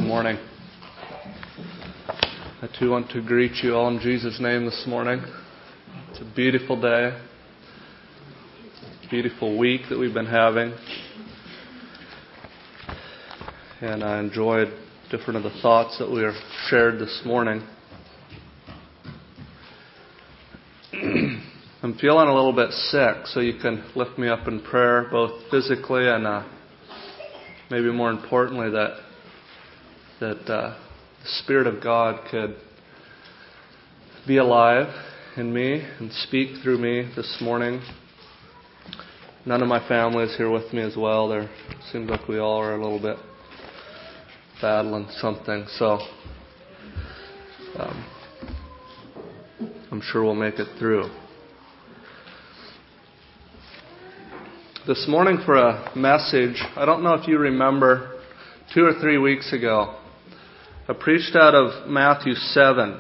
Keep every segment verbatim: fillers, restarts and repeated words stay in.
morning. I too want to greet you all in Jesus' name this morning. It's a beautiful day. It's a beautiful week that we've been having. And I enjoyed different of the thoughts that we are shared this morning. I'm feeling a little bit sick, so you can lift me up in prayer, both physically and uh, maybe more importantly that that uh, the Spirit of God could be alive in me and speak through me this morning. None of my family is here with me as well. There seems like we all are a little bit battling something, so um, I'm sure we'll make it through. This morning for a message, I don't know if you remember, two or three weeks ago, I preached out of Matthew seven.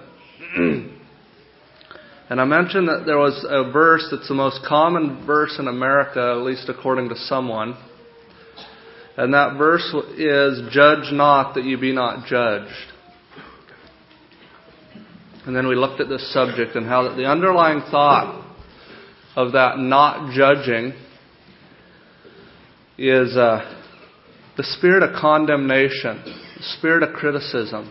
And I mentioned that there was a verse that's the most common verse in America, at least according to someone. And that verse is, "Judge not that you be not judged." And then we looked at this subject and how that the underlying thought of that not judging is uh, the spirit of condemnation, the spirit of criticism,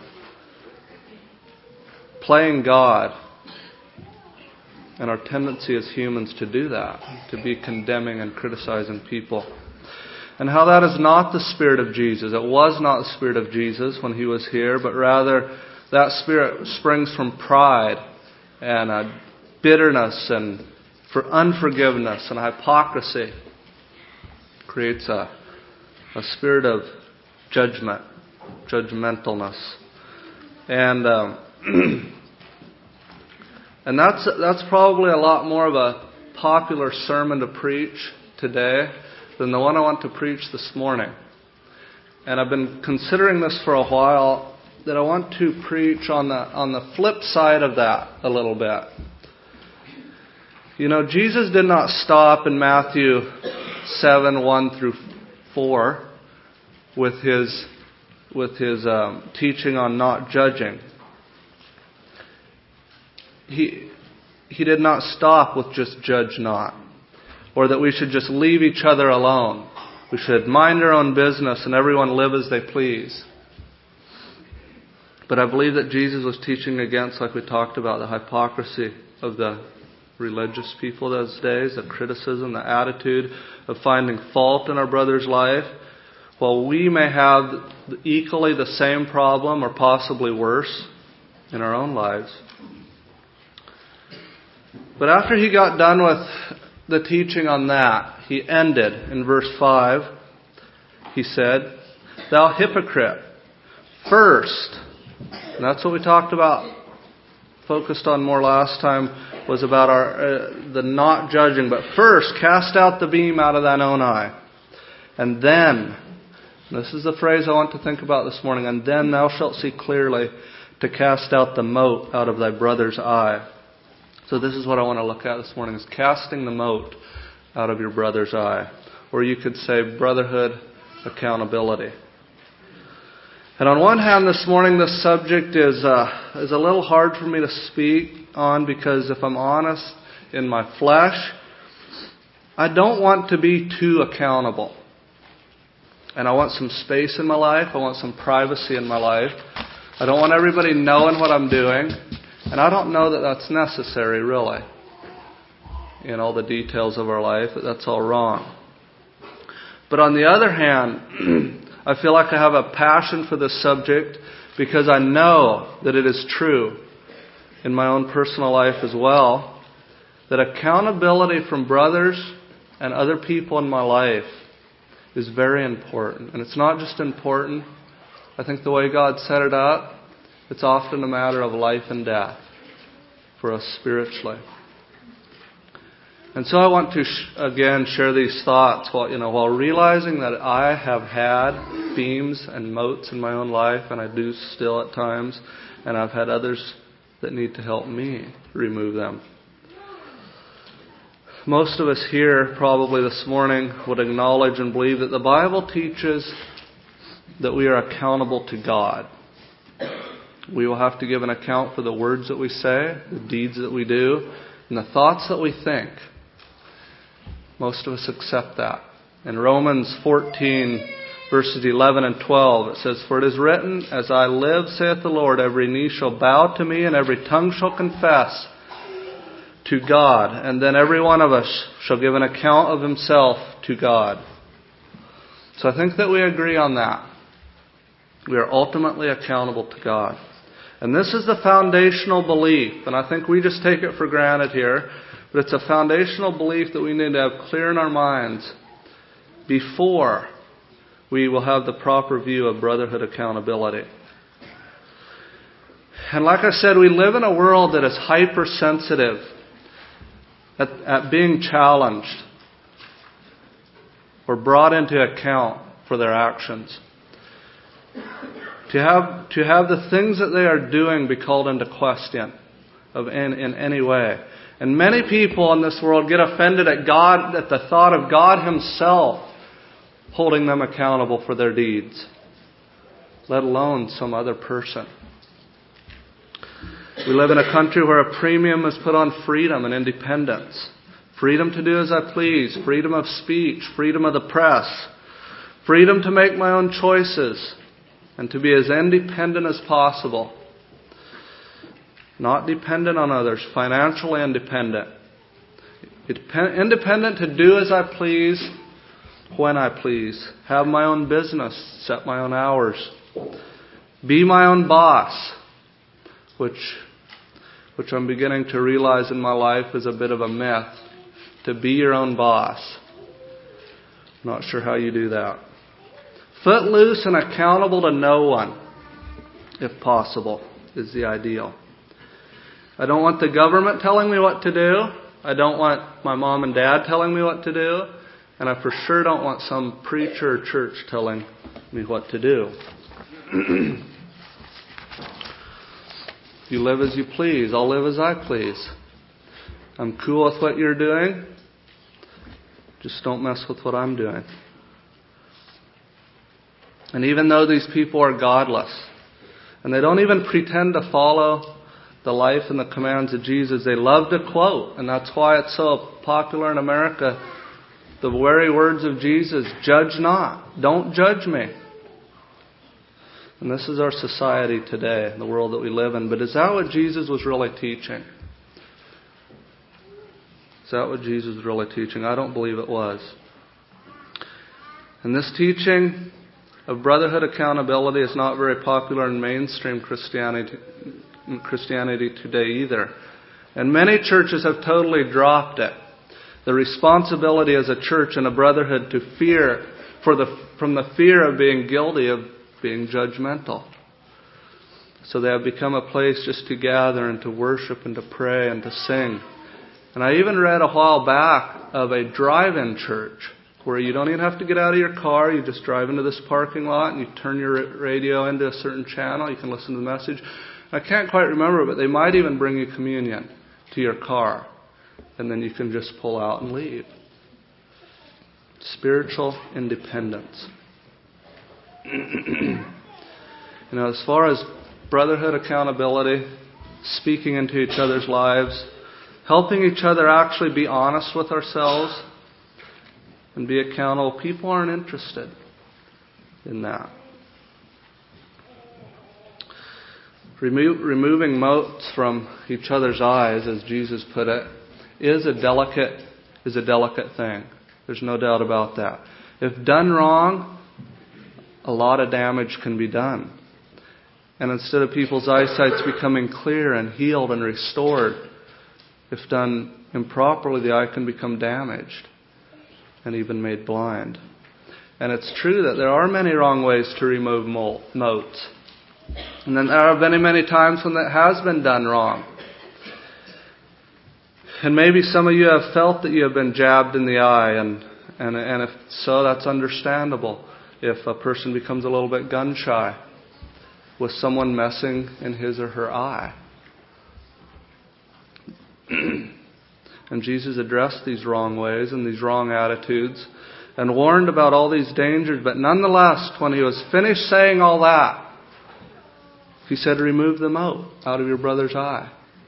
playing God, and our tendency as humans to do that, to be condemning and criticizing people. And how that is not the Spirit of Jesus. It was not the Spirit of Jesus when He was here, but rather that Spirit springs from pride and uh, bitterness and for unforgiveness and hypocrisy. Creates a, a spirit of judgment, judgmentalness. And um, and that's that's probably a lot more of a popular sermon to preach today than the one I want to preach this morning. And I've been considering this for a while, that I want to preach on the on the flip side of that a little bit. You know, Jesus did not stop in Matthew seven, one through four with his with his um, teaching on not judging. He he did not stop with just judge not, or that we should just leave each other alone. We should mind our own business and everyone live as they please. But I believe that Jesus was teaching against, like we talked about, the hypocrisy of the religious people those days, the criticism, the attitude of finding fault in our brother's life, while we may have equally the same problem or possibly worse in our own lives. But after he got done with the teaching on that, he ended in verse five. He said, "Thou hypocrite, first," and that's what we talked about, focused on more last time, was about our uh, the not judging. "But first, cast out the beam out of thine own eye. And then," this is the phrase I want to think about this morning, "and then thou shalt see clearly to cast out the mote out of thy brother's eye." So this is what I want to look at this morning, is casting the mote out of your brother's eye. Or you could say brotherhood accountability. And on one hand, this morning, this subject is uh, is a little hard for me to speak on, because if I'm honest, in my flesh, I don't want to be too accountable. And I want some space in my life. I want some privacy in my life. I don't want everybody knowing what I'm doing. And I don't know that that's necessary, really, in all the details of our life. That's all wrong. But on the other hand, I feel like I have a passion for this subject because I know that it is true in my own personal life as well, that accountability from brothers and other people in my life is very important. And it's not just important. I think the way God set it up, it's often a matter of life and death for us spiritually. And so I want to, sh- again, share these thoughts while, you know, while realizing that I have had beams and motes in my own life, and I do still at times, and I've had others that need to help me remove them. Most of us here probably this morning would acknowledge and believe that the Bible teaches that we are accountable to God. We will have to give an account for the words that we say, the deeds that we do, and the thoughts that we think. Most of us accept that. In Romans fourteen, verses eleven and twelve, it says, "For it is written, As I live, saith the Lord, every knee shall bow to me, and every tongue shall confess to God. And then every one of us shall give an account of himself to God." So I think that we agree on that. We are ultimately accountable to God. And this is the foundational belief, and I think we just take it for granted here, but it's a foundational belief that we need to have clear in our minds before we will have the proper view of brotherhood accountability. And like I said, we live in a world that is hypersensitive at, at being challenged or brought into account for their actions. To have to have the things that they are doing be called into question of in, in any way. And many people in this world get offended at God, at the thought of God Himself holding them accountable for their deeds, let alone some other person. We live in a country where a premium is put on freedom and independence. Freedom to do as I please, freedom of speech, freedom of the press, freedom to make my own choices, and to be as independent as possible. Not dependent on others, financially independent. Independent to do as I please, when I please. Have my own business, set my own hours. Be my own boss, which which I'm beginning to realize in my life is a bit of a myth. To be your own boss. Not sure how you do that. Footloose and accountable to no one, if possible, is the ideal. I don't want the government telling me what to do. I don't want my mom and dad telling me what to do. And I for sure don't want some preacher or church telling me what to do. You live as you please. I'll live as I please. I'm cool with what you're doing. Just don't mess with what I'm doing. And even though these people are godless, and they don't even pretend to follow the life and the commands of Jesus, they love to quote. And that's why it's so popular in America. The very words of Jesus, "Judge not. Don't judge me." And this is our society today, the world that we live in. But is that what Jesus was really teaching? Is that what Jesus was really teaching? I don't believe it was. And this teaching of brotherhood accountability is not very popular in mainstream Christianity, Christianity today either. And many churches have totally dropped it. The responsibility as a church and a brotherhood to fear for the from the fear of being guilty of being judgmental. So they have become a place just to gather and to worship and to pray and to sing. And I even read a while back of a drive-in church where you don't even have to get out of your car. You just drive into this parking lot and you turn your radio into a certain channel. You can listen to the message. I can't quite remember, but they might even bring you communion to your car. And then you can just pull out and leave. Spiritual independence. You know, as far as brotherhood accountability, speaking into each other's lives, helping each other actually be honest with ourselves and be accountable, people aren't interested in that. Remo- removing motes from each other's eyes, as Jesus put it, is a delicate is a delicate thing. There's no doubt about that. If done wrong, a lot of damage can be done. And instead of people's eyesight becoming clear and healed and restored, if done improperly, the eye can become damaged and even made blind. And it's true that there are many wrong ways to remove motes. And then there are many, many times when that has been done wrong. And maybe some of you have felt that you have been jabbed in the eye, and, and, and if so, that's understandable. If a person becomes a little bit gun shy with someone messing in his or her eye. And Jesus addressed these wrong ways and these wrong attitudes and warned about all these dangers. But nonetheless, when he was finished saying all that, he said, remove the mote out of your brother's eye.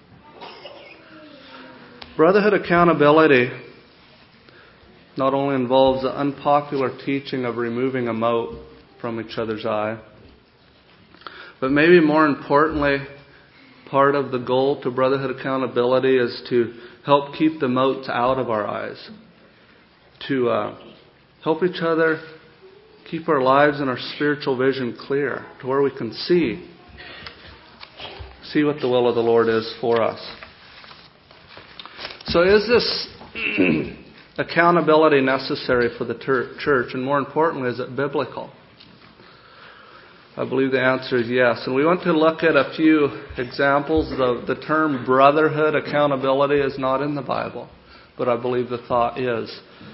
Brotherhood accountability not only involves the unpopular teaching of removing a mote from each other's eye, but maybe more importantly, part of the goal to brotherhood accountability is to help keep the motes out of our eyes. To uh, help each other keep our lives and our spiritual vision clear to where we can see, see what the will of the Lord is for us. So is this accountability necessary for the ter- church? And more importantly, is it biblical? I believe the answer is yes. And we want to look at a few examples. The, the term brotherhood accountability is not in the Bible, but I believe the thought is.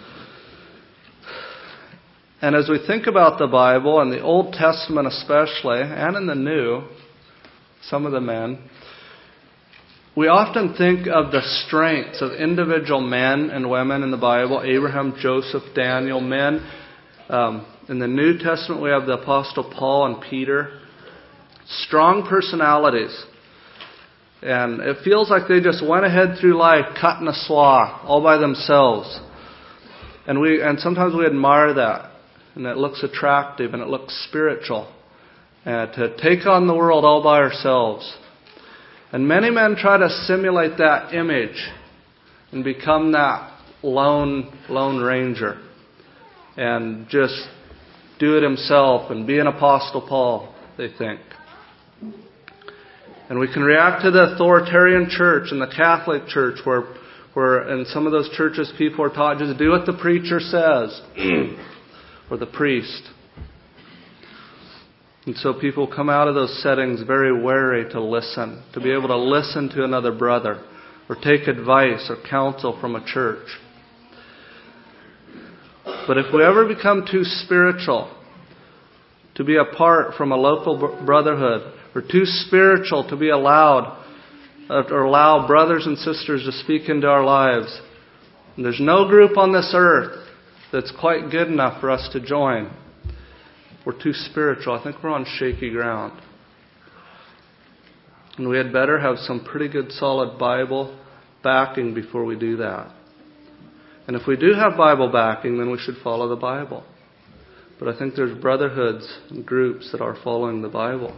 And as we think about the Bible, and the Old Testament especially, and in the New, some of the men, we often think of the strengths of individual men and women in the Bible, Abraham, Joseph, Daniel, men. Um, in the New Testament we have the Apostle Paul and Peter. Strong personalities. And it feels like they just went ahead through life cutting a swath all by themselves. And we and sometimes we admire that. And it looks attractive and it looks spiritual. Uh, to take on the world all by ourselves. And many men try to simulate that image and become that lone lone ranger and just do it himself and be an Apostle Paul, they think. And we can react to the authoritarian church and the Catholic Church where, where in some of those churches people are taught just do what the preacher says or the priest. And so people come out of those settings very wary to listen, to be able to listen to another brother or take advice or counsel from a church. But if we ever become too spiritual to be apart from a local brotherhood, or too spiritual to be allowed or allow brothers and sisters to speak into our lives, and there's no group on this earth that's quite good enough for us to join. We're too spiritual. I think we're on shaky ground. And we had better have some pretty good solid Bible backing before we do that. And if we do have Bible backing, then we should follow the Bible. But I think there's brotherhoods and groups that are following the Bible.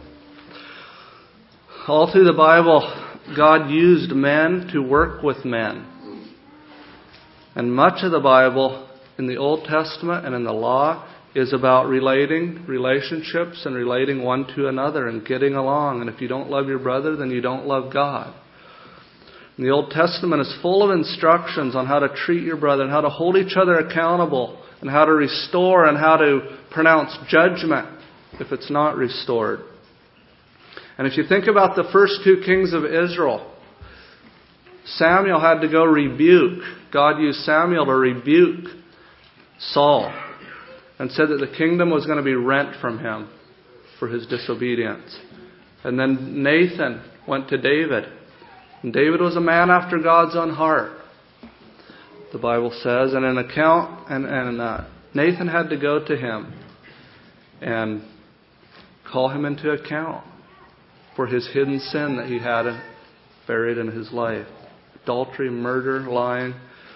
All through the Bible, God used men to work with men. And much of the Bible in the Old Testament and in the Law is about relating, relationships and relating one to another and getting along. And if you don't love your brother, then you don't love God. And the Old Testament is full of instructions on how to treat your brother and how to hold each other accountable and how to restore and how to pronounce judgment if it's not restored. And if you think about the first two kings of Israel, Samuel had to go rebuke. God used Samuel to rebuke Saul and said that the kingdom was going to be rent from him for his disobedience. And then Nathan went to David. And David was a man after God's own heart, the Bible says. And an account, and, and uh, Nathan had to go to him and call him into account for his hidden sin that he had buried in his life. Adultery, murder, lying.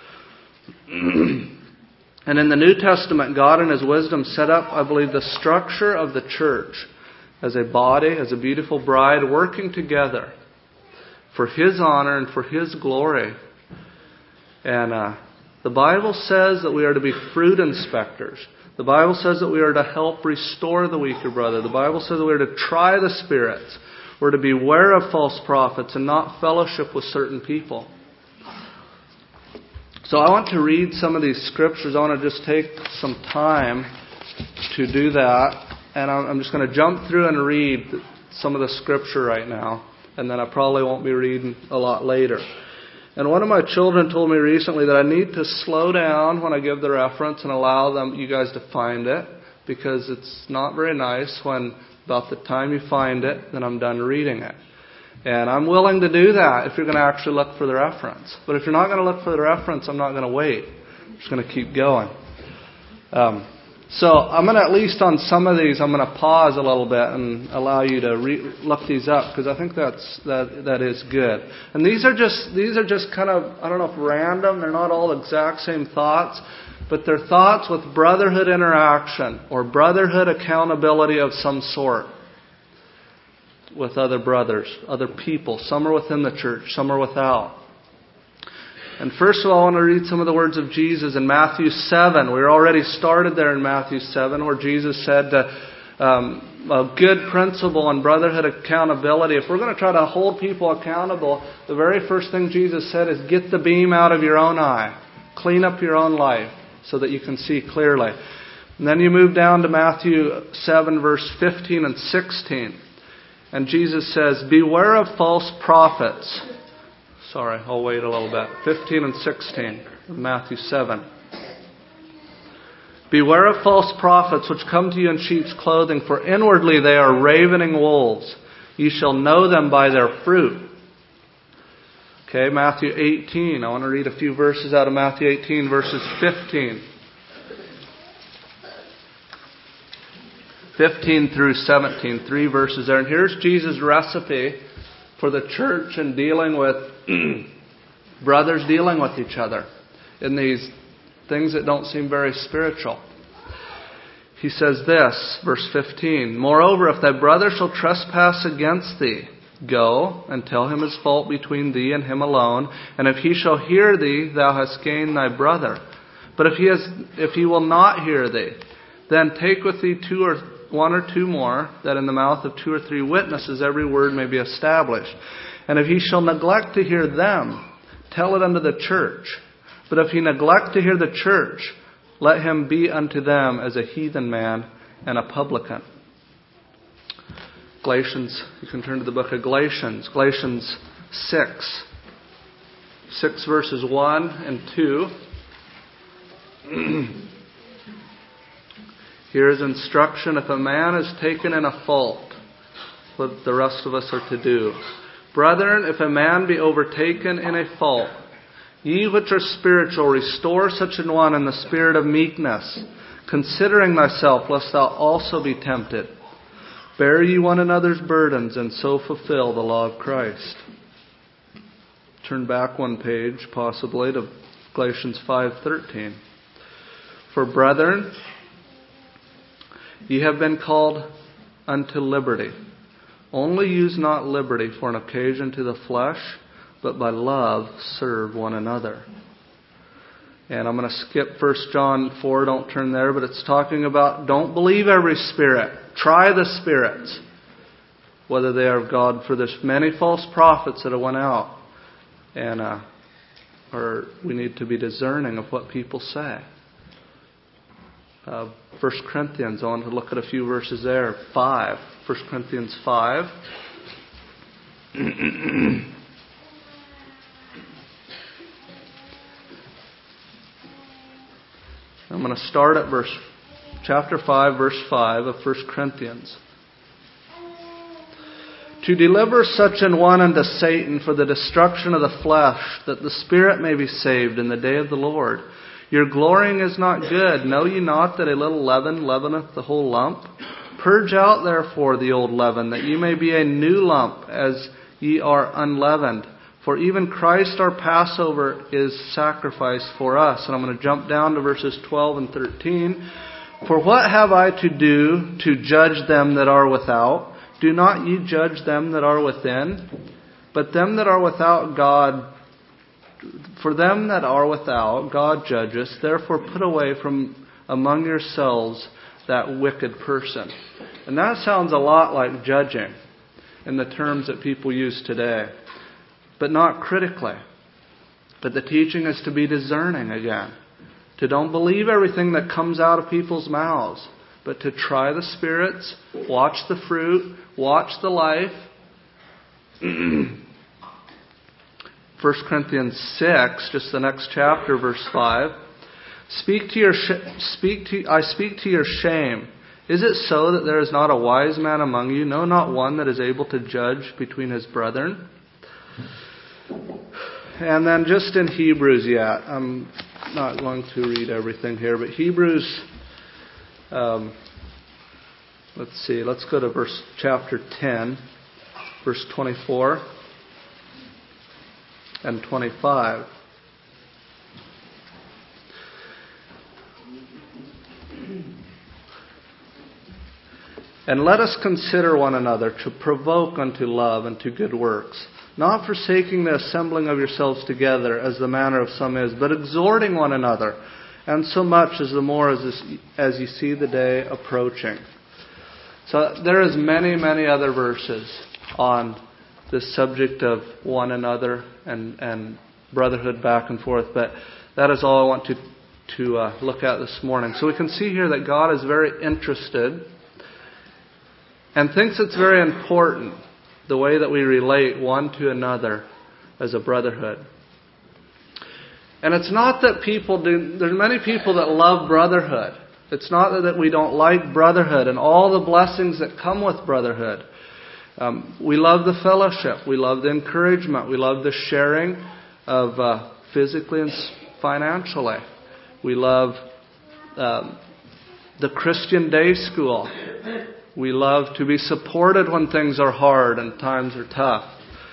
And in the New Testament, God in His wisdom set up, I believe, the structure of the church as a body, as a beautiful bride, working together for His honor and for His glory. And uh, the Bible says that we are to be fruit inspectors. The Bible says that we are to help restore the weaker brother. The Bible says that we are to try the spirits. We're to beware of false prophets and not fellowship with certain people. So I want to read some of these scriptures. I want to just take some time to do that. And I'm just going to jump through and read some of the scripture right now. And then I probably won't be reading a lot later. And one of my children told me recently that I need to slow down when I give the reference and allow them, you guys to find it. Because it's not very nice when about the time you find it, then I'm done reading it. And I'm willing to do that if you're going to actually look for the reference. But if you're not going to look for the reference, I'm not going to wait. I'm just going to keep going. Um, so I'm going to, at least on some of these, I'm going to pause a little bit and allow you to re- look these up, because I think that's that that is good. And these are just these are just kind of, I don't know if random. They're not all exact same thoughts, but they're thoughts with brotherhood interaction or brotherhood accountability of some sort with other brothers, other people. Some are within the church, some are without. And first of all, I want to read some of the words of Jesus in Matthew seven. We're already started there in Matthew seven, where Jesus said uh, um, a good principle on brotherhood accountability. If we're going to try to hold people accountable, the very first thing Jesus said is get the beam out of your own eye. Clean up your own life so that you can see clearly. And then you move down to Matthew seven, verse fifteen and sixteen. And Jesus says, beware of false prophets. Sorry, I'll wait a little bit. fifteen and sixteen of Matthew seven. Beware of false prophets which come to you in sheep's clothing, for inwardly they are ravening wolves. You shall know them by their fruit. Okay, Matthew eighteen. I want to read a few verses out of Matthew eighteen, verses fifteen. fifteen through seventeen, three verses there. And here's Jesus' recipe for the church in dealing with brothers dealing with each other in these things that don't seem very spiritual. He says this, verse fifteen, moreover, if thy brother shall trespass against thee, go and tell him his fault between thee and him alone. And if he shall hear thee, thou hast gained thy brother. But if he has, if he will not hear thee, then take with thee two or one or two more, that in the mouth of two or three witnesses every word may be established. And if he shall neglect to hear them, tell it unto the church. But if he neglect to hear the church, let him be unto them as a heathen man and a publican. Galatians, you can turn to the book of Galatians. Galatians six. six verses one and two. Here is instruction. If a man is taken in a fault, what the rest of us are to do. Brethren, if a man be overtaken in a fault, ye which are spiritual, restore such an one in the spirit of meekness, considering thyself, lest thou also be tempted. Bear ye one another's burdens, and so fulfill the law of Christ. Turn back one page, possibly, to Galatians five thirteen. For brethren, ye have been called unto liberty. Only use not liberty for an occasion to the flesh, but by love serve one another. And I'm going to skip First John four, don't turn there, but it's talking about don't believe every spirit. Try the spirits, whether they are of God, for there's many false prophets that have went out. And uh, or we need to be discerning of what people say. Uh, First Corinthians, I want to look at a few verses there. five. First Corinthians five. I'm going to start at verse, chapter five, verse five of First Corinthians. To deliver such an one unto Satan for the destruction of the flesh, that the spirit may be saved in the day of the Lord. Your glorying is not good. Know ye not that a little leaven leaveneth the whole lump? Purge out therefore the old leaven, that ye may be a new lump, as ye are unleavened. For even Christ our Passover is sacrificed for us. And I'm going to jump down to verses twelve and thirteen. For what have I to do to judge them that are without? Do not ye judge them that are within? But them that are without God, for them that are without, God judgeth. Therefore put away from among yourselves that wicked person. And that sounds a lot like judging in the terms that people use today. But not critically. But the teaching is to be discerning again. To don't believe everything that comes out of people's mouths. But to try the spirits, watch the fruit, watch the life. First Corinthians six, just the next chapter, verse five. Speak to your sh- speak to I speak to your shame. Is it so that there is not a wise man among you, no, not one that is able to judge between his brethren? And then just in Hebrews yet, I'm not going to read everything here, but Hebrews Um, let's see, let's go to verse chapter ten, verse twenty-four and twenty-five. And let us consider one another to provoke unto love and to good works, not forsaking the assembling of yourselves together, as the manner of some is, but exhorting one another, and so much as the more as, this, as you see the day approaching. So there is many, many other verses on this subject of one another and, and brotherhood back and forth, but that is all I want to, to uh, look at this morning. So we can see here that God is very interested and thinks it's very important the way that we relate one to another as a brotherhood. And it's not that people do, there's many people that love brotherhood. It's not that we don't like brotherhood and all the blessings that come with brotherhood. Um, we love the fellowship. We love the encouragement. We love the sharing of uh, physically and financially. We love um, the Christian day school. We love to be supported when things are hard and times are tough.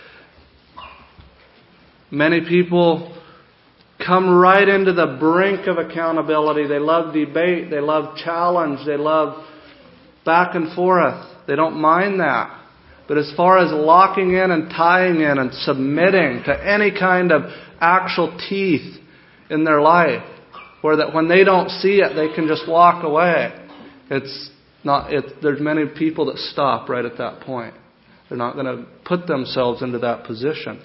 Many people come right into the brink of accountability. They love debate. They love challenge. They love back and forth. They don't mind that. But as far as locking in and tying in and submitting to any kind of actual teeth in their life, where that when they don't see it, they can just walk away, it's Not, it, there's many people that stop right at that point. They're not going to put themselves into that position.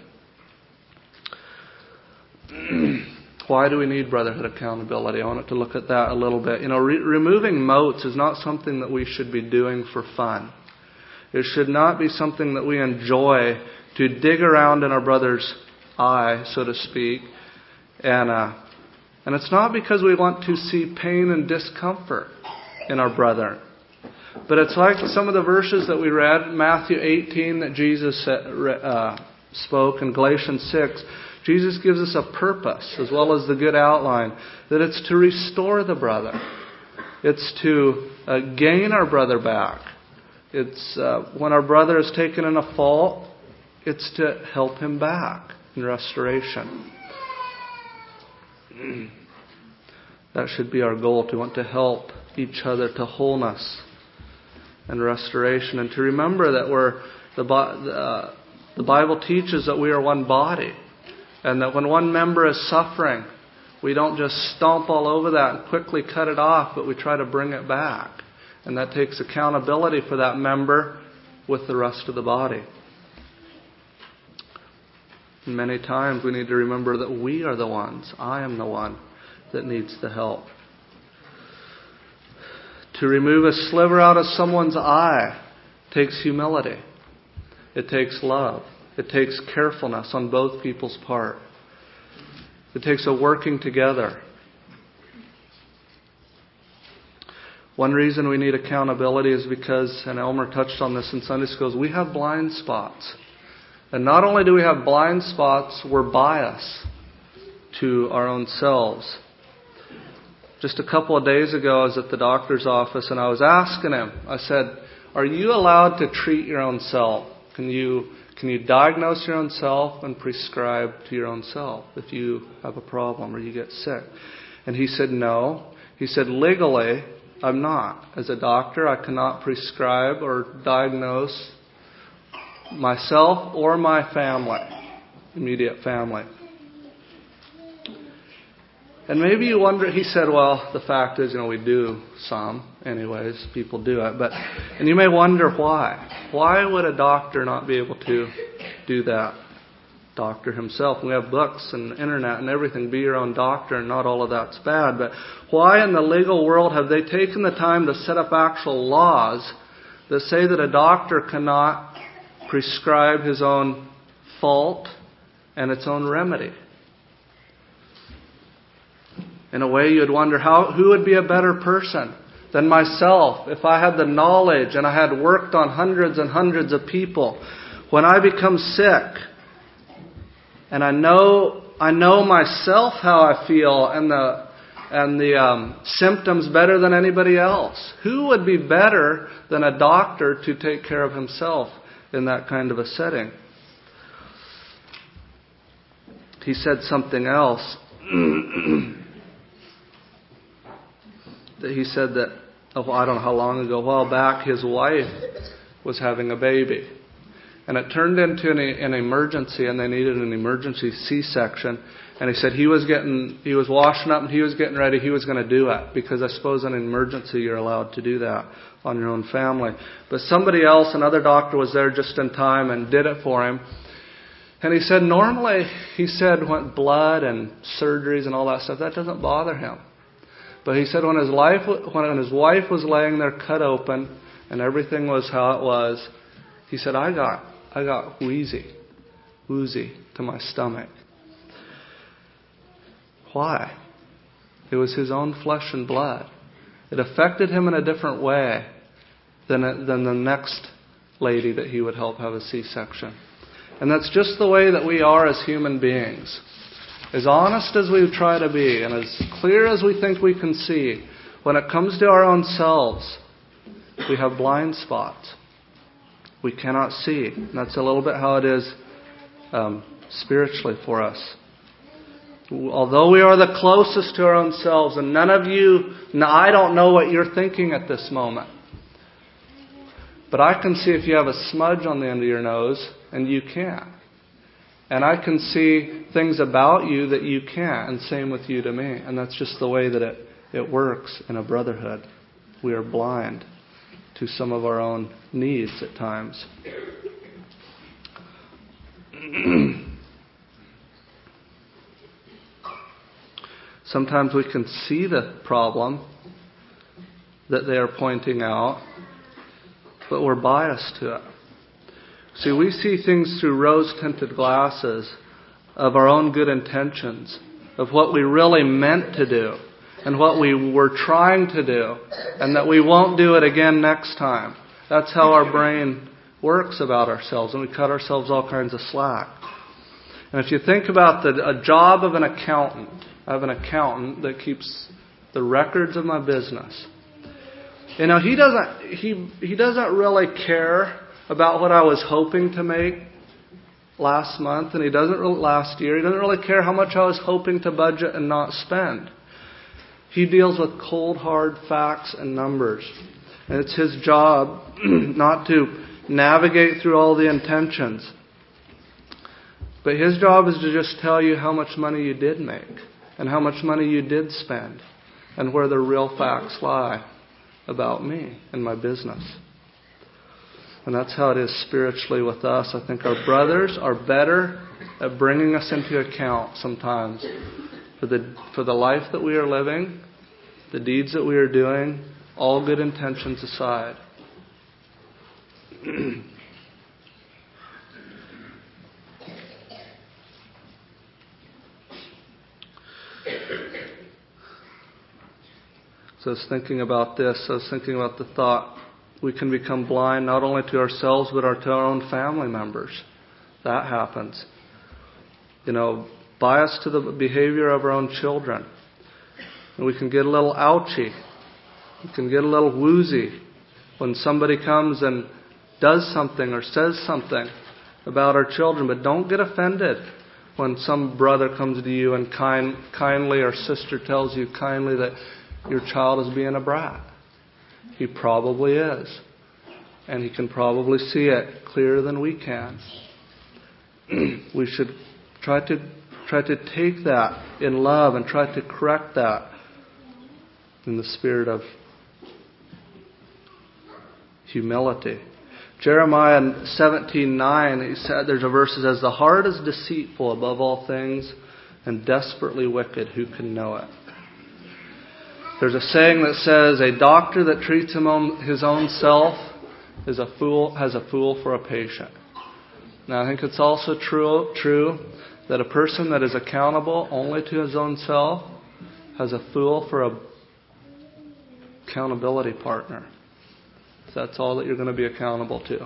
Why do we need brotherhood accountability? I wanted to look at that a little bit. You know, re- removing motes is not something that we should be doing for fun. It should not be something that we enjoy to dig around in our brother's eye, so to speak. And uh, and it's not because we want to see pain and discomfort in our brother. But it's like some of the verses that we read, Matthew eighteen that Jesus uh, spoke, and Galatians six. Jesus gives us a purpose as well as the good outline, that it's to restore the brother. It's to uh, gain our brother back. It's uh, when our brother is taken in a fault, it's to help him back in restoration. That should be our goal, to want to help each other to wholeness and restoration, and to remember that we're the uh, the Bible teaches that we are one body, and that when one member is suffering, we don't just stomp all over that and quickly cut it off, but we try to bring it back, and that takes accountability for that member with the rest of the body. And many times we need to remember that we are the ones, I am the one that needs the help. To remove a sliver out of someone's eye takes humility. It takes love. It takes carefulness on both people's part. It takes a working together. One reason we need accountability is because, and Elmer touched on this in Sunday schools, we have blind spots. And not only do we have blind spots, we're biased to our own selves. Just a couple of days ago, I was at the doctor's office and I was asking him, I said, are you allowed to treat your own self? Can you can you diagnose your own self and prescribe to your own self if you have a problem or you get sick? And he said, no. He said, legally, I'm not. As a doctor, I cannot prescribe or diagnose myself or my family, immediate family. And maybe you wonder, he said, well, the fact is, you know, we do some. Anyways, people do it. But, and you may wonder why. Why would a doctor not be able to do that? Doctor himself. We have books and internet and everything. Be your own doctor, and not all of that's bad. But why in the legal world have they taken the time to set up actual laws that say that a doctor cannot prescribe his own fault and its own remedy? In a way, you'd wonder, how who would be a better person than myself if I had the knowledge and I had worked on hundreds and hundreds of people. When I become sick and I know I know myself how I feel and the and the um, symptoms better than anybody else. Who would be better than a doctor to take care of himself in that kind of a setting? He said something else. He said that, oh, I don't know how long ago, a while back, his wife was having a baby. And it turned into an, an emergency, and they needed an emergency C-section. And he said he was getting, he was washing up and he was getting ready. He was going to do it, because I suppose in an emergency you're allowed to do that on your own family. But somebody else, another doctor, was there just in time and did it for him. And he said normally, he said, when blood and surgeries and all that stuff, that doesn't bother him. But he said when his life, when his wife was laying there cut open and everything was how it was, he said, I got, I got wheezy, woozy to my stomach. Why? It was his own flesh and blood. It affected him in a different way than than the next lady that he would help have a C-section. And that's just the way that we are as human beings. As honest as we try to be, and as clear as we think we can see, when it comes to our own selves, we have blind spots. We cannot see. And that's a little bit how it is um, spiritually for us. Although we are the closest to our own selves, and none of you, I don't know what you're thinking at this moment. But I can see if you have a smudge on the end of your nose, and you can't. And I can see things about you that you can't, and same with you to me. And that's just the way that it, it works in a brotherhood. We are blind to some of our own needs at times. Sometimes we can see the problem that they are pointing out, but we're biased to it. See, we see things through rose-tinted glasses of our own good intentions, of what we really meant to do, and what we were trying to do, and that we won't do it again next time. That's how our brain works about ourselves, and we cut ourselves all kinds of slack. And if you think about the a job of an accountant, I have an accountant that keeps the records of my business. You know, he doesn't he he doesn't really care about what I was hoping to make last month, and he doesn't really, last year. He doesn't really care how much I was hoping to budget and not spend. He deals with cold, hard facts and numbers. And it's his job not to navigate through all the intentions. But his job is to just tell you how much money you did make, and how much money you did spend, and where the real facts lie about me and my business. And that's how it is spiritually with us. I think our brothers are better at bringing us into account sometimes for the for the life that we are living, the deeds that we are doing, all good intentions aside. So I was thinking about this. I was thinking about the thought, we can become blind not only to ourselves, but our, to our own family members. That happens. You know, bias to the behavior of our own children. And we can get a little ouchy. We can get a little woozy when somebody comes and does something or says something about our children. But don't get offended when some brother comes to you and kind, kindly, or sister tells you kindly that your child is being a brat. He probably is. And he can probably see it clearer than we can. We should try to try to take that in love and try to correct that in the spirit of humility. Jeremiah seventeen nine, he said, there's a verse that says, "The heart is deceitful above all things and desperately wicked. Who can know it?" There's a saying that says, "A doctor that treats him on his own self is a fool, has a fool for a patient." Now, I think it's also true, true that a person that is accountable only to his own self has a fool for a accountability partner. That's all that you're going to be accountable to.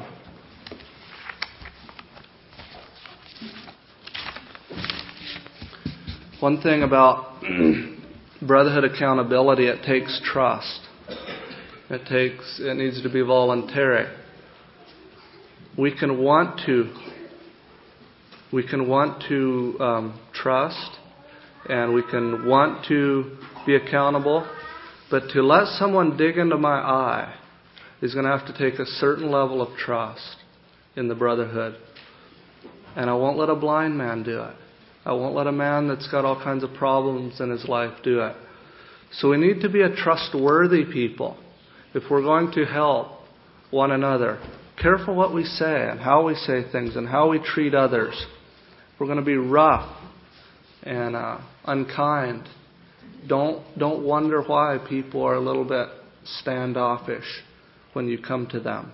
One thing about brotherhood accountability, it takes trust. It takes, it needs to be voluntary. We can want to, we can want to um, trust, and we can want to be accountable, but to let someone dig into my eye is going to have to take a certain level of trust in the brotherhood. And I won't let a blind man do it. I won't let a man that's got all kinds of problems in his life do it. So we need to be a trustworthy people if we're going to help one another. Careful what we say and how we say things and how we treat others. If we're going to be rough and uh, unkind, don't don't wonder why people are a little bit standoffish when you come to them.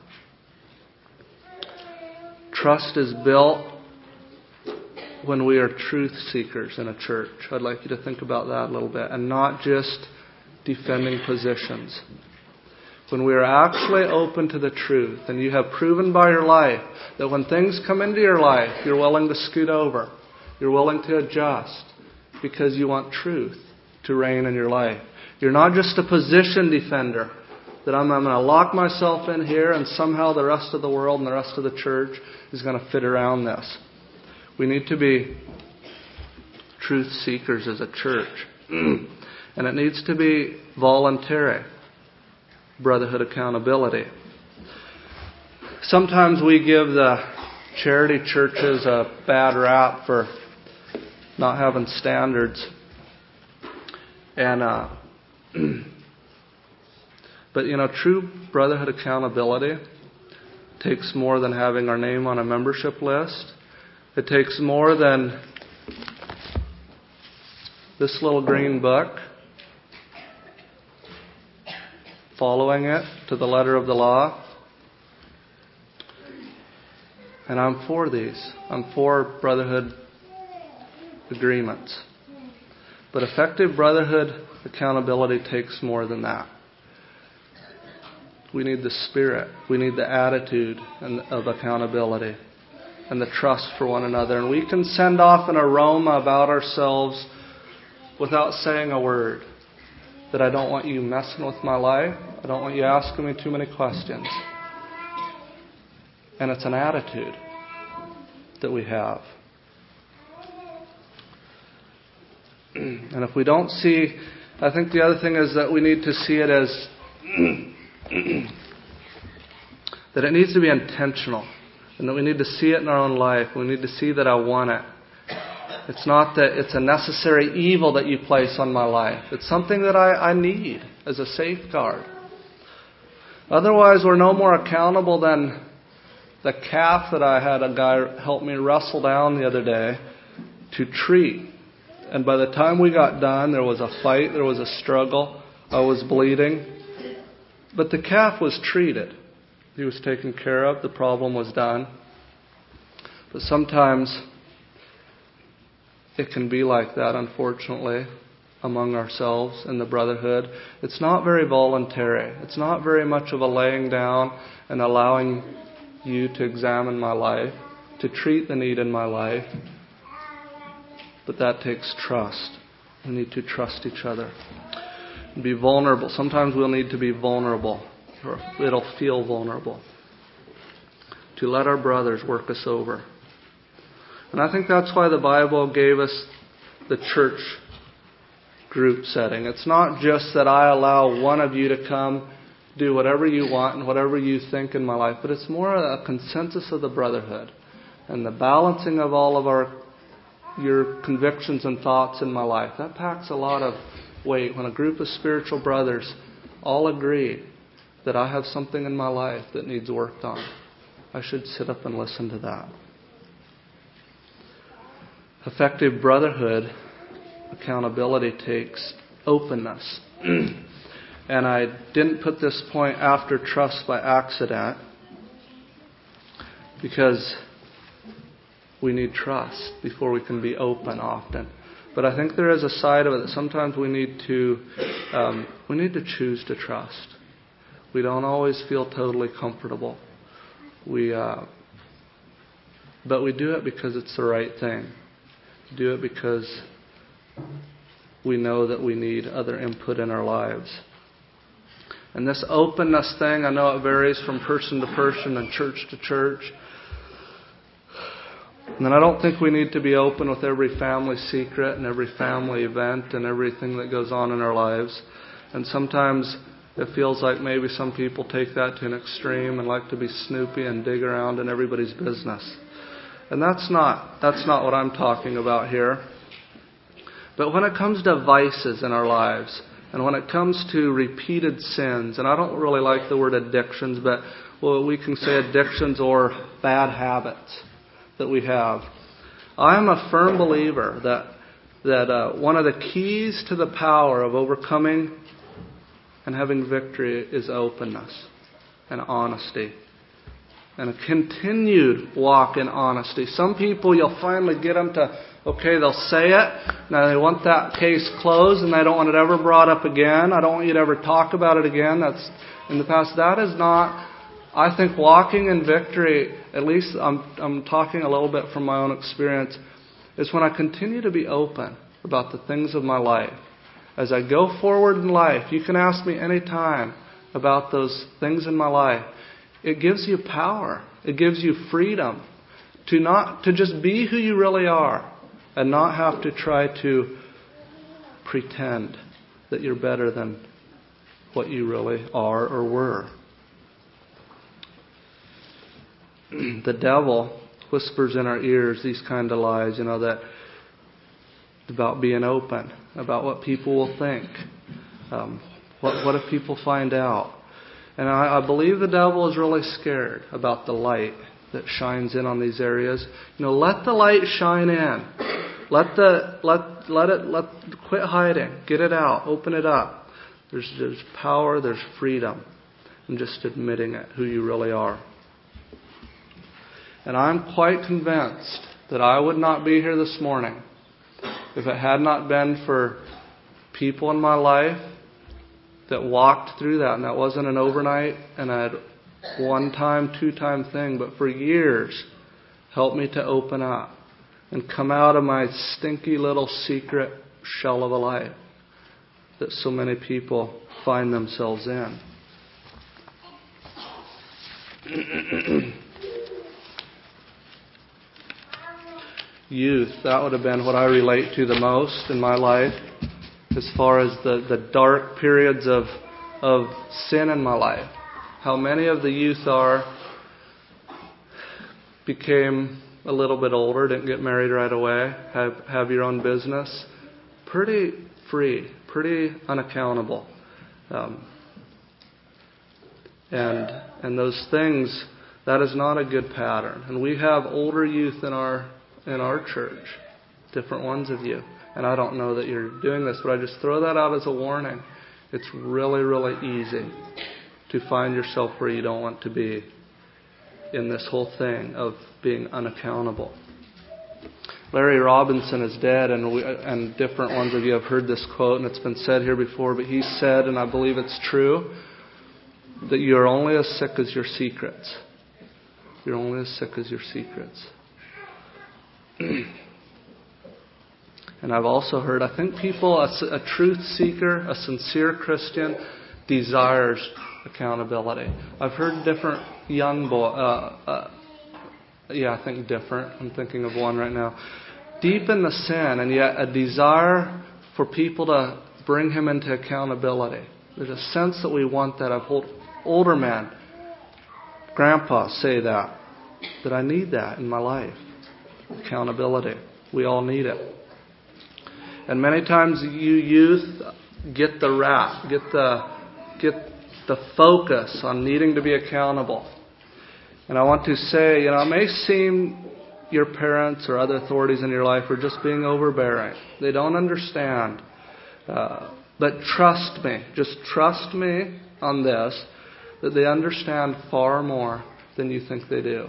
Trust is built when we are truth seekers in a church. I'd like you to think about that a little bit, and not just defending positions. When we are actually open to the truth, and you have proven by your life that when things come into your life, you're willing to scoot over. You're willing to adjust because you want truth to reign in your life. You're not just a position defender, that I'm, I'm going to lock myself in here and somehow the rest of the world and the rest of the church is going to fit around this. We need to be truth seekers as a church. And it needs to be voluntary. Brotherhood accountability. Sometimes we give the charity churches a bad rap for not having standards. And uh, but you know, true brotherhood accountability takes more than having our name on a membership list. It takes more than this little green book, following it to the letter of the law. And I'm for these. I'm for brotherhood agreements. But effective brotherhood accountability takes more than that. We need the spirit. We need the attitude of accountability and the trust for one another. And we can send off an aroma about ourselves without saying a word. That I don't want you messing with my life. I don't want you asking me too many questions. And it's an attitude that we have. And if we don't see, I think the other thing is that we need to see it as that it needs to be intentional. And that we need to see it in our own life. We need to see that I want it. It's not that it's a necessary evil that you place on my life. It's something that I, I need as a safeguard. Otherwise, we're no more accountable than the calf that I had a guy help me wrestle down the other day to treat. And by the time we got done, there was a fight, there was a struggle, I was bleeding. But the calf was treated. He was taken care of, the problem was done. But sometimes it can be like that, unfortunately, among ourselves in the brotherhood. It's not very voluntary. It's not very much of a laying down and allowing you to examine my life, to treat the need in my life. But that takes trust. We need to trust each other. And be vulnerable. Sometimes we'll need to be vulnerable, or it'll feel vulnerable. To let our brothers work us over. And I think that's why the Bible gave us the church group setting. It's not just that I allow one of you to come do whatever you want and whatever you think in my life, but it's more a consensus of the brotherhood and the balancing of all of our your convictions and thoughts in my life. That packs a lot of weight when a group of spiritual brothers all agree that I have something in my life that needs worked on. I should sit up and listen to that. Effective brotherhood accountability takes openness. And I didn't put this point after trust by accident, because we need trust before we can be open often. But I think there is a side of it that sometimes we need to um, we need to choose to trust. We don't always feel totally comfortable. We, uh, but we do it because it's the right thing. We do it because we know that we need other input in our lives. And this openness thing, I know it varies from person to person and church to church. And then I don't think we need to be open with every family secret and every family event and everything that goes on in our lives. And sometimes it feels like maybe some people take that to an extreme and like to be snoopy and dig around in everybody's business. And that's not that's not what I'm talking about here. But when it comes to vices in our lives, and when it comes to repeated sins, and I don't really like the word addictions, but well, we can say addictions or bad habits that we have. I'm a firm believer that that uh, one of the keys to the power of overcoming and having victory is openness and honesty. And a continued walk in honesty. Some people, you'll finally get them to, okay, they'll say it. Now they want that case closed and they don't want it ever brought up again. I don't want you to ever talk about it again. That's in the past. That is not, I think walking in victory, at least I'm, I'm talking a little bit from my own experience, is when I continue to be open about the things of my life. As I go forward in life, you can ask me any time about those things in my life. It gives you power. It gives you freedom to not to just be who you really are and not have to try to pretend that you're better than what you really are or were. The devil whispers in our ears these kind of lies, you know, that about being open, about what people will think. Um, what, what if people find out? And I, I believe the devil is really scared about the light that shines in on these areas. You know, let the light shine in. Let the let let it let quit hiding. Get it out. Open it up. There's there's power. There's freedom in just admitting it, who you really are. And I'm quite convinced that I would not be here this morning if it had not been for people in my life that walked through that. And that wasn't an overnight and a one-time, two-time thing, but for years helped me to open up and come out of my stinky little secret shell of a life that so many people find themselves in. Youth, that would have been what I relate to the most in my life as far as the, the dark periods of of sin in my life. How many of the youth are became a little bit older, didn't get married right away, have have your own business, pretty free, pretty unaccountable. Um, and and those things, that is not a good pattern. And we have older youth in our in our church, different ones of you. And I don't know that you're doing this, but I just throw that out as a warning. It's really, really easy to find yourself where you don't want to be in this whole thing of being unaccountable. Larry Robinson is dead, and we, and different ones of you have heard this quote, and it's been said here before, but he said, and I believe it's true, that you are only as sick as your secrets. You're only as sick as your secrets. And I've also heard, I think people, a, a truth seeker, a sincere Christian, desires accountability. I've heard different young boy, uh, uh, yeah, I think different. I'm thinking of one right now. Deep in the sin, and yet a desire for people to bring him into accountability. There's a sense that we want that. I've heard older men, grandpas say that, that I need that in my life. Accountability. We all need it. And many times you youth get the rap, get the get the focus on needing to be accountable. And I want to say, you know, it may seem your parents or other authorities in your life are just being overbearing. They don't understand. Uh, but trust me, just trust me on this, that they understand far more than you think they do.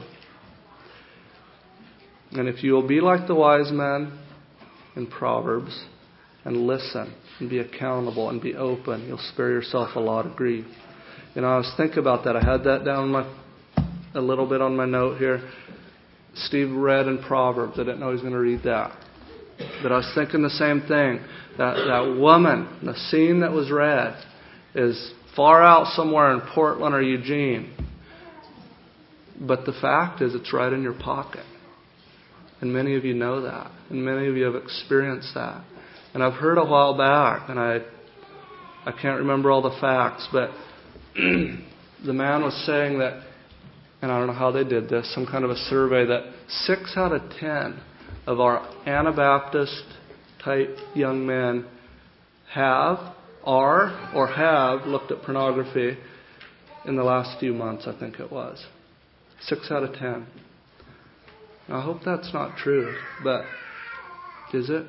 And if you will be like the wise men in Proverbs and listen and be accountable and be open, you'll spare yourself a lot of grief. You know, I was thinking about that. I had that down my, a little bit on my note here. Steve read in Proverbs. I didn't know he was going to read that. But I was thinking the same thing. That, that woman, the scene that was read, is far out somewhere in Portland or Eugene. But the fact is, it's right in your pocket. And many of you know that. And many of you have experienced that. And I've heard a while back, and I I can't remember all the facts, but the man was saying that, and I don't know how they did this, some kind of a survey, that six out of ten of our Anabaptist type young men have, are, or have looked at pornography in the last few months, I think it was. Six out of ten. Now, I hope that's not true, but is it?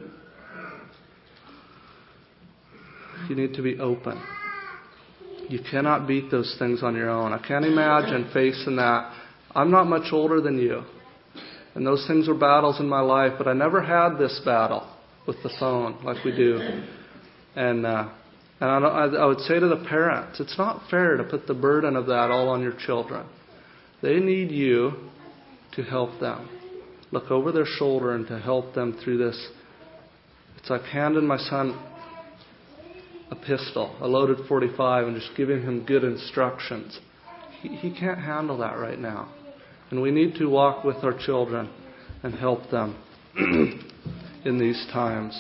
You need to be open. You cannot beat those things on your own. I can't imagine facing that. I'm not much older than you. And those things were battles in my life, but I never had this battle with the phone like we do. And uh, and I, I would say to the parents, it's not fair to put the burden of that all on your children. They need you to help them. Look over their shoulder and to help them through this. It's like handing my son a pistol, a loaded forty-five, and just giving him good instructions. He, he can't handle that right now. And we need to walk with our children and help them in these times.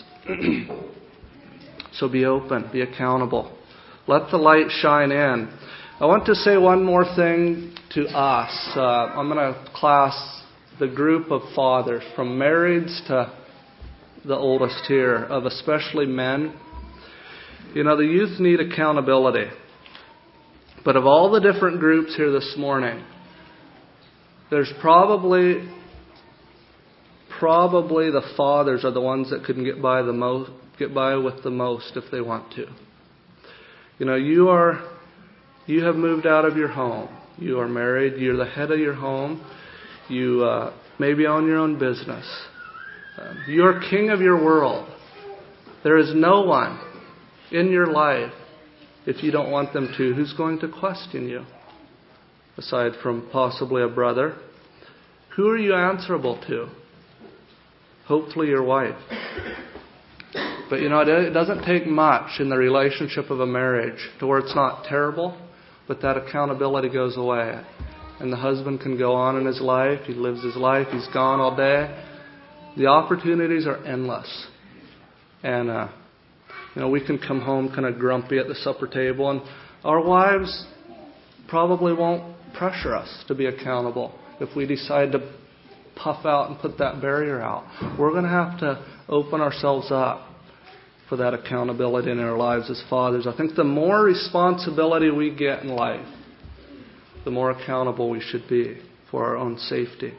So be open, be accountable. Let the light shine in. I want to say one more thing to us. Uh, I'm going to class the group of fathers, from marrieds to the oldest here, of especially men. You know, the youth need accountability. But of all the different groups here this morning, there's probably probably the fathers are the ones that can get by the most, get by with the most if they want to. You know, you are you have moved out of your home. You are married. You're the head of your home. You uh, maybe own your own business. Uh, you're king of your world. There is no one in your life, if you don't want them to, who's going to question you, aside from possibly a brother. Who are you answerable to? Hopefully your wife. But you know, it doesn't take much in the relationship of a marriage to where it's not terrible, but that accountability goes away. And the husband can go on in his life. He lives his life. He's gone all day. The opportunities are endless. And, uh, you know, we can come home kind of grumpy at the supper table, and our wives probably won't pressure us to be accountable if we decide to puff out and put that barrier out. We're going to have to open ourselves up for that accountability in our lives as fathers. I think the more responsibility we get in life, the more accountable we should be for our own safety.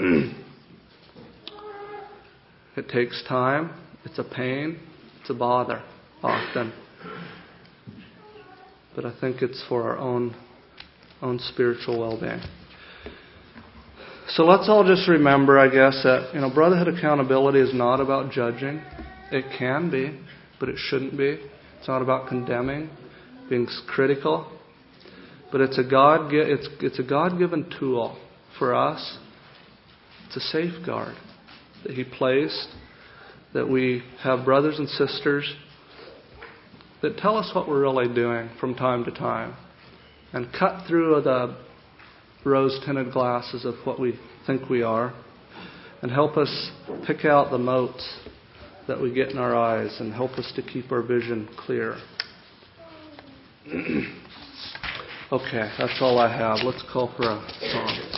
It takes time. It's a pain. It's a bother often. But I think it's for our own own spiritual well-being. So let's all just remember, I guess, that, you know, brotherhood accountability is not about judging. It can be, but it shouldn't be. It's not about condemning, being critical. But it's a God it's it's a God-given tool for us. It's a safeguard that He placed, that we have brothers and sisters that tell us what we're really doing from time to time, and cut through the rose-tinted glasses of what we think we are, and help us pick out the motes that we get in our eyes, and help us to keep our vision clear. Okay, that's all I have. Let's call for a song.